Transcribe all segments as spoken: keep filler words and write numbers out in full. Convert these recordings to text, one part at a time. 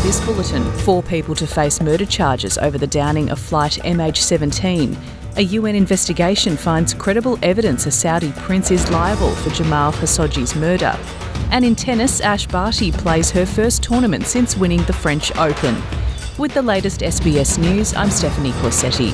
this bulletin. Four people to face murder charges over the downing of flight M H seventeen. A U N investigation finds credible evidence a Saudi prince is liable for Jamal Khashoggi's murder. And in tennis, Ash Barty plays her first tournament since winning the French Open. With the latest S B S News, I'm Stephanie Corsetti.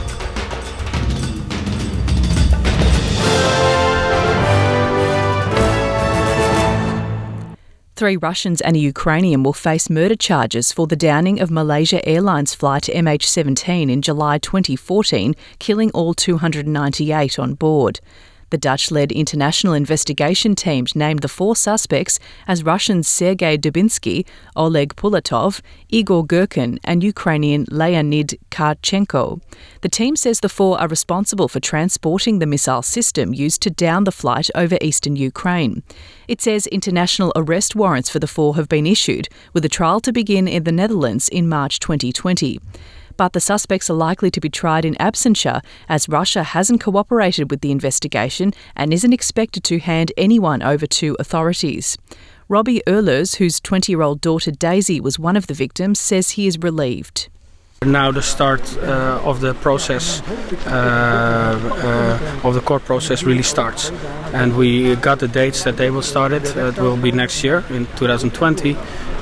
Three Russians and a Ukrainian will face murder charges for the downing of Malaysia Airlines flight M H seventeen in July twenty fourteen, killing all two hundred ninety-eight on board. The Dutch-led international investigation team named the four suspects as Russians Sergei Dubinsky, Oleg Pulatov, Igor Girkin and Ukrainian Leonid Karchenko. The team says the four are responsible for transporting the missile system used to down the flight over eastern Ukraine. It says international arrest warrants for the four have been issued, with a trial to begin in the Netherlands in March twenty twenty. But the suspects are likely to be tried in absentia, as Russia hasn't cooperated with the investigation and isn't expected to hand anyone over to authorities. Robbie Ehlers, whose twenty-year-old daughter Daisy was one of the victims, says he is relieved. Now the start uh, of the process, uh, uh, of the court process really starts. And we got the dates that they will start it. Uh, it will be next year, in two thousand twenty.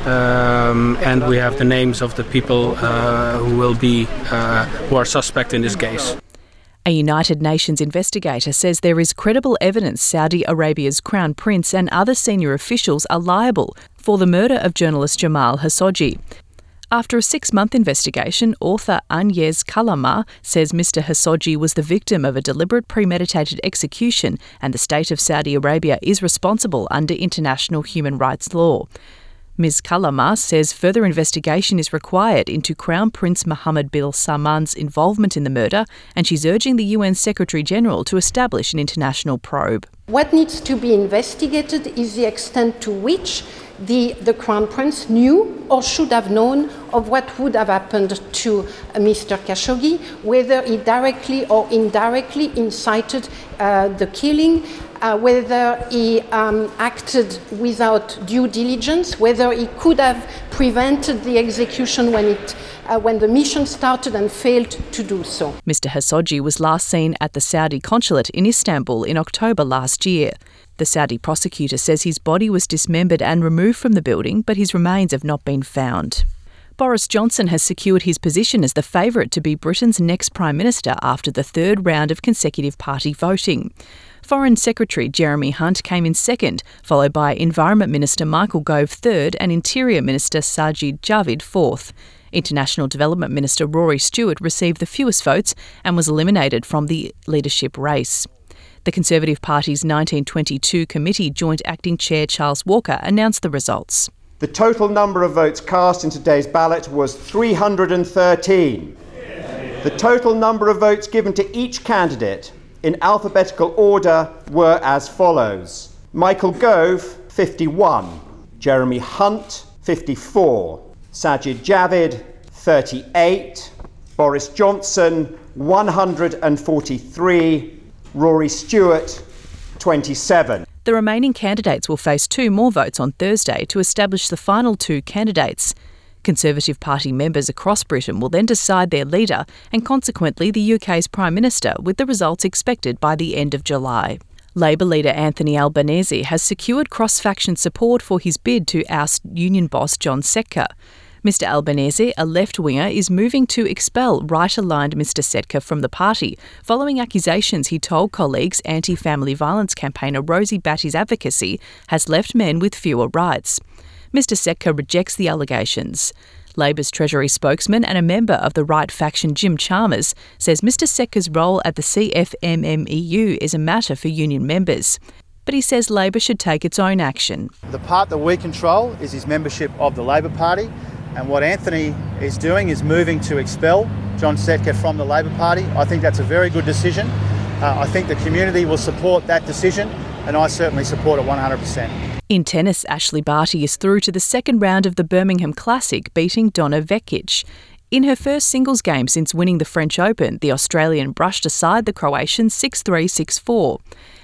Um, and we have the names of the people uh, who will be, uh, who are suspect in this case. A United Nations investigator says there is credible evidence Saudi Arabia's Crown Prince and other senior officials are liable for the murder of journalist Jamal Khashoggi. After a six-month investigation, author Agnes Callamard says Mister Khashoggi was the victim of a deliberate premeditated execution and the state of Saudi Arabia is responsible under international human rights law. Miz Callamard says further investigation is required into Crown Prince Mohammed bin Salman's involvement in the murder, and she's urging the U N Secretary-General to establish an international probe. What needs to be investigated is the extent to which the, the Crown Prince knew or should have known of what would have happened to uh, Mister Khashoggi, whether he directly or indirectly incited uh, the killing, uh, whether he um, acted without due diligence, whether he could have prevented the execution when it Uh, when the mission started and failed to do so. Mister Khashoggi was last seen at the Saudi consulate in Istanbul in October last year. The Saudi prosecutor says his body was dismembered and removed from the building, but his remains have not been found. Boris Johnson has secured his position as the favourite to be Britain's next Prime Minister after the third round of consecutive party voting. Foreign Secretary Jeremy Hunt came in second, followed by Environment Minister Michael Gove third and Interior Minister Sajid Javid fourth. International Development Minister Rory Stewart received the fewest votes and was eliminated from the leadership race. The Conservative Party's nineteen twenty-two committee joint acting chair Charles Walker announced the results. The total number of votes cast in today's ballot was three hundred thirteen. The total number of votes given to each candidate in alphabetical order were as follows: Michael Gove, fifty-one, Jeremy Hunt, fifty-four, Sajid Javid, thirty-eight, Boris Johnson, one hundred forty-three, Rory Stewart, twenty-seven. The remaining candidates will face two more votes on Thursday to establish the final two candidates. Conservative Party members across Britain will then decide their leader and consequently the U K's Prime Minister, with the results expected by the end of July. Labor leader Anthony Albanese has secured cross-faction support for his bid to oust union boss John Setka. Mister Albanese, a left-winger, is moving to expel right-aligned Mister Setka from the party, following accusations he told colleagues anti-family violence campaigner Rosie Batty's advocacy has left men with fewer rights. Mister Setka rejects the allegations. Labor's Treasury spokesman and a member of the right faction Jim Chalmers says Mister Setka's role at the C F M M E U is a matter for union members. But he says Labor should take its own action. The part that we control is his membership of the Labor Party, and what Anthony is doing is moving to expel John Setka from the Labor Party. I think that's a very good decision. Uh, I think the community will support that decision, and I certainly support it one hundred percent. In tennis, Ashley Barty is through to the second round of the Birmingham Classic, beating Donna Vekic. In her first singles game since winning the French Open, the Australian brushed aside the Croatian six three, six four.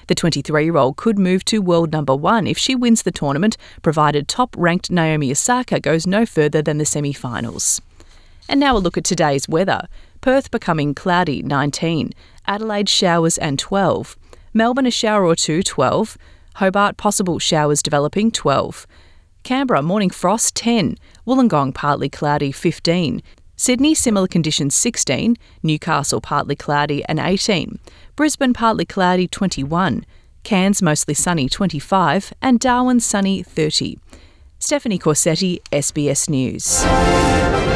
The twenty-three-year-old could move to world number one if she wins the tournament, provided top-ranked Naomi Osaka goes no further than the semi-finals. And now a look at today's weather. Perth becoming cloudy, nineteen. Adelaide showers and twelve. Melbourne a shower or two, twelve. Hobart possible showers developing, twelve. Canberra morning frost, ten. Wollongong partly cloudy, fifteen. Sydney similar conditions, sixteen. Newcastle partly cloudy and eighteen. Brisbane partly cloudy, twenty-one. Cairns mostly sunny, twenty-five. And Darwin sunny, thirty. Stephanie Corsetti, S B S News.